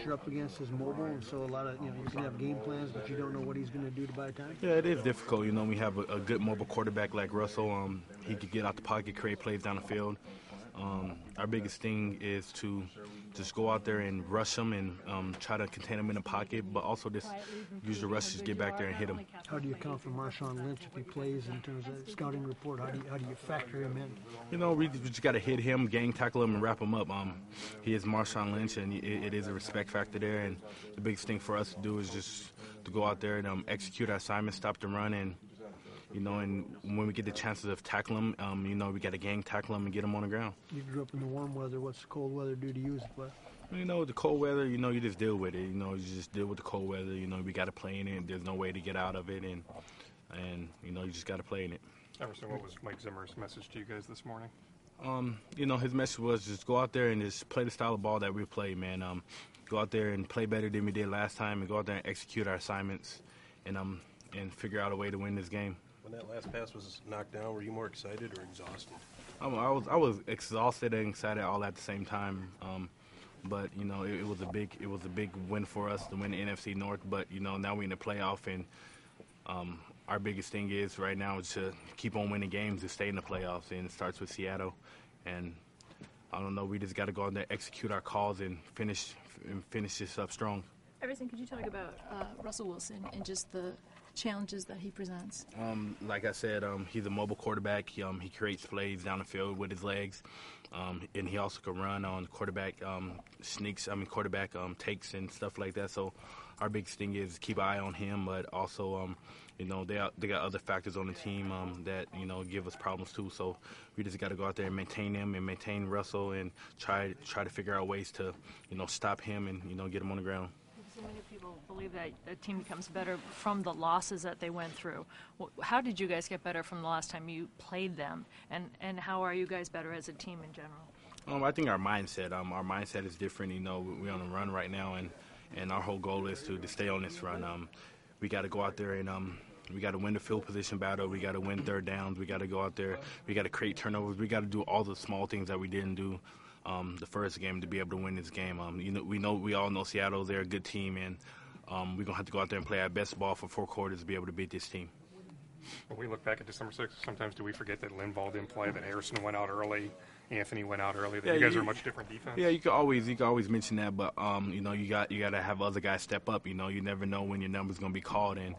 you're up against is mobile, and so a lot of you can have game plans, but you don't know what he's going to do to buy time. Yeah, it is difficult. We have a good mobile quarterback like Russell. He could get out the pocket, create plays down the field. Our biggest thing is to just go out there and rush them and try to contain them in the pocket, but also just use the rushes to get back there and hit them. How do you account for Marshawn Lynch if he plays in terms of scouting report? How do you factor him in? We just got to hit him, gang tackle him, and wrap him up. He is Marshawn Lynch, and it is a respect factor there. And the biggest thing for us to do is just to go out there and execute our assignment, stop the run, and when we get the chances of tackling him, we got to gang tackle him and get him on the ground. You grew up in the warm weather. What's the cold weather do to you as a player? The cold weather, you just deal with it. You just deal with the cold weather. We got to play in it. There's no way to get out of it, and you just got to play in it. Emerson, what was Mike Zimmer's message to you guys this morning? His message was just go out there and just play the style of ball that we play, man. Go out there and play better than we did last time, and go out there and execute our assignments, and figure out a way to win this game. When that last pass was knocked down, were you more excited or exhausted? I was exhausted and excited all at the same time. But it was a big win for us to win the NFC North. But now we're in the playoff, and our biggest thing is right now is to keep on winning games and stay in the playoffs. And it starts with Seattle. And I don't know, we just got to go out there, execute our calls, and finish this up strong. Everson, could you talk about Russell Wilson and just the challenges that he presents? Like I said, he's a mobile quarterback. He creates plays down the field with his legs, and he also can run on quarterback takes and stuff like that. So our biggest thing is keep an eye on him, but also they got other factors on the team that give us problems too. So we just got to go out there and maintain them and maintain Russell and try to figure out ways to stop him and get him on the ground. So many people believe that a team becomes better from the losses that they went through. How did you guys get better from the last time you played them, and how are you guys better as a team in general? I think our mindset is different. We're on a run right now, and our whole goal is to stay on this run. We got to go out there and we got to win the field position battle. We got to win third downs. We got to go out there. We got to create turnovers. We got to do all the small things that we didn't do the first game to be able to win this game. We all know Seattle. They're a good team, and we're gonna have to go out there and play our best ball for 4 quarters to be able to beat this team. When we look back at December 6th, sometimes do we forget that Linval didn't play, that Harrison went out early, Anthony went out early, that you guys are a much different defense? Yeah, you can always mention that, but you got to have other guys step up. You never know when your number's gonna be called, and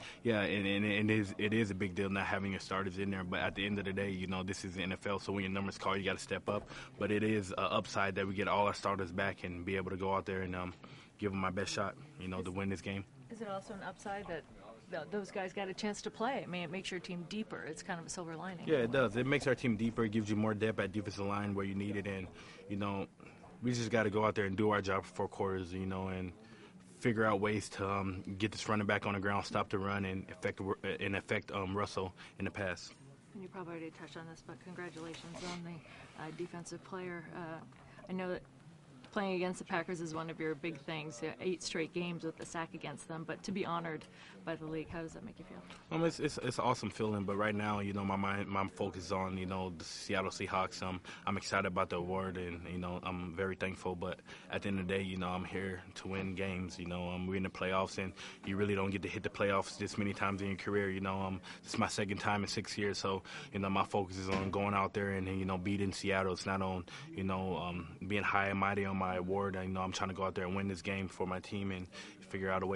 it is a big deal not having your starters in there. But at the end of the day, this is the NFL, so when your number's called, you got to step up. But it is an upside that we get all our starters back and be able to go out there and give them our best shot, to win this game. Is it also an upside that those guys got a chance to play? I mean, it makes your team deeper. It's kind of a silver lining. Yeah, it does. It makes our team deeper. It gives you more depth at defensive line where you need it. And, we just got to go out there and do our job for 4 quarters, and figure out ways to get this running back on the ground, stop the run, and affect Russell in the pass. And you probably already touched on this, but congratulations on the defensive player. I know that playing against the Packers is one of your big things, 8 straight games with the sack against them, but to be honored by the league, how does that make you feel? It's an awesome feeling, but right now, my focus is on, the Seattle Seahawks. I'm excited about the award, and, I'm very thankful, but at the end of the day, I'm here to win games. We're in the playoffs, and you really don't get to hit the playoffs this many times in your career. It's my 2nd time in 6 years, so, my focus is on going out there and, beating Seattle. It's not on, being high and mighty on my award. I'm trying to go out there and win this game for my team and figure out a way